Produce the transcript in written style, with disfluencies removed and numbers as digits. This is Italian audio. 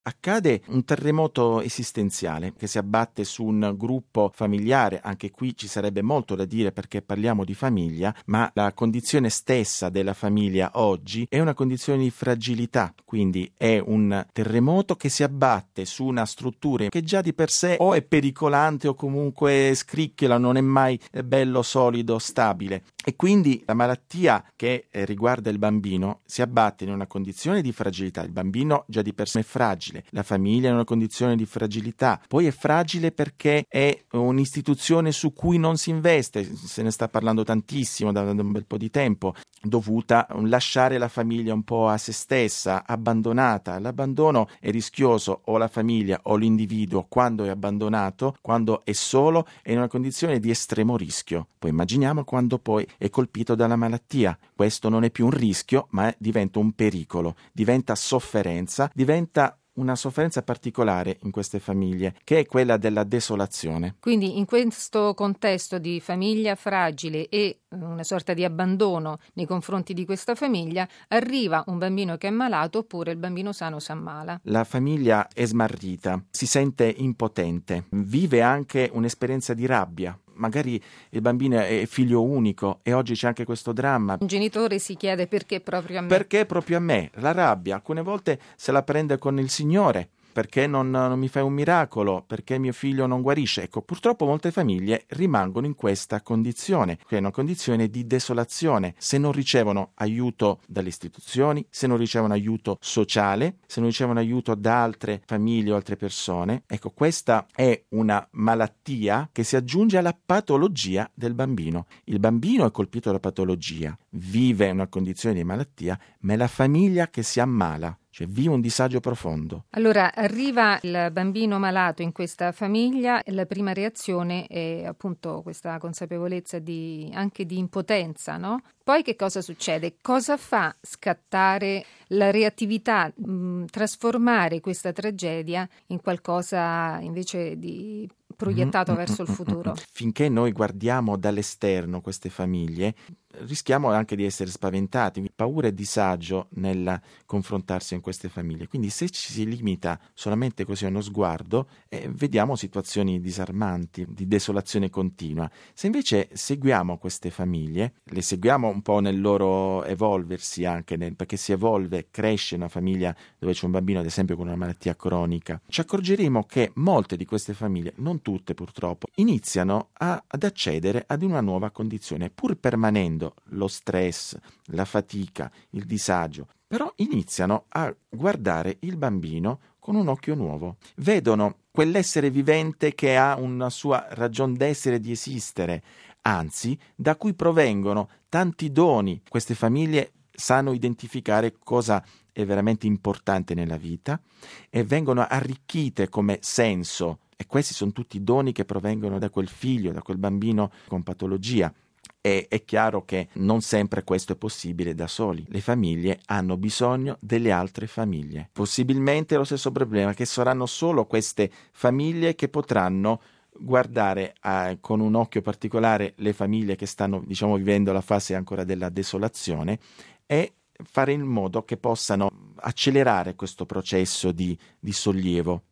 accade un terremoto esistenziale che si abbatte su un gruppo familiare. Anche qui ci sarebbe molto da dire perché parliamo di famiglia, ma la condizione stessa della famiglia oggi è una condizione di fragilità, quindi è un terremoto che si abbatte su una struttura che già di per sé o è pericolante o comunque scricchiola, non è mai bello, solido, stabile. E quindi la malattia che riguarda il bambino si abbatte in una condizione di fragilità. Il bambino già di per sé è fragile, la famiglia è in una condizione di fragilità, poi è fragile perché è un'istituzione su cui non si investe, se ne sta parlando tantissimo da un bel po' di tempo, dovuta a lasciare la famiglia un po' a se stessa, abbandonata. L'abbandono è rischioso, o la famiglia o l'individuo quando è abbandonato, quando è solo, è in una condizione di estremo rischio. Poi immaginiamo quando poi è colpito dalla malattia. Questo non è più un rischio, ma diventa un pericolo, diventa sofferenza, diventa una sofferenza particolare in queste famiglie, che è quella della desolazione. Quindi in questo contesto di famiglia fragile e una sorta di abbandono nei confronti di questa famiglia, arriva un bambino che è malato oppure il bambino sano si ammala. La famiglia è smarrita, si sente impotente, vive anche un'esperienza di rabbia. Magari il bambino è figlio unico e oggi c'è anche questo dramma. Un genitore si chiede perché proprio a me. Perché proprio a me? La rabbia alcune volte se la prende con il Signore. Perché non mi fai un miracolo? Perché mio figlio non guarisce? Ecco, purtroppo molte famiglie rimangono in questa condizione, che è una condizione di desolazione, se non ricevono aiuto dalle istituzioni, se non ricevono aiuto sociale, se non ricevono aiuto da altre famiglie o altre persone. Ecco, questa è una malattia che si aggiunge alla patologia del bambino. Il bambino è colpito dalla patologia, vive una condizione di malattia, ma è la famiglia che si ammala. Cioè vive un disagio profondo. Allora arriva il bambino malato in questa famiglia e la prima reazione è appunto questa consapevolezza anche di impotenza, no? Poi che cosa succede? Cosa fa scattare la reattività, trasformare questa tragedia in qualcosa invece di proiettato verso il futuro? Finché noi guardiamo dall'esterno queste famiglie, rischiamo anche di essere spaventati, paura e disagio nel confrontarsi in queste famiglie. Quindi se ci si limita solamente così a uno sguardo, vediamo situazioni disarmanti, di desolazione continua. Se invece seguiamo queste famiglie, le seguiamo un po' nel loro evolversi anche, perché si evolve, cresce una famiglia dove c'è un bambino ad esempio con una malattia cronica, ci accorgeremo che molte di queste famiglie, non tutte purtroppo, iniziano ad accedere ad una nuova condizione, pur permanendo lo stress, la fatica, il disagio, però iniziano a guardare il bambino con un occhio nuovo. Vedono quell'essere vivente che ha una sua ragion d'essere, di esistere, anzi, da cui provengono tanti doni. Queste famiglie sanno identificare cosa è veramente importante nella vita e vengono arricchite come senso. E questi sono tutti doni che provengono da quel figlio, da quel bambino con patologia. E è chiaro che non sempre questo è possibile da soli. Le famiglie hanno bisogno delle altre famiglie. Possibilmente lo stesso problema, che saranno solo queste famiglie che potranno guardare con un occhio particolare le famiglie che stanno, vivendo la fase ancora della desolazione e fare in modo che possano accelerare questo processo di sollievo.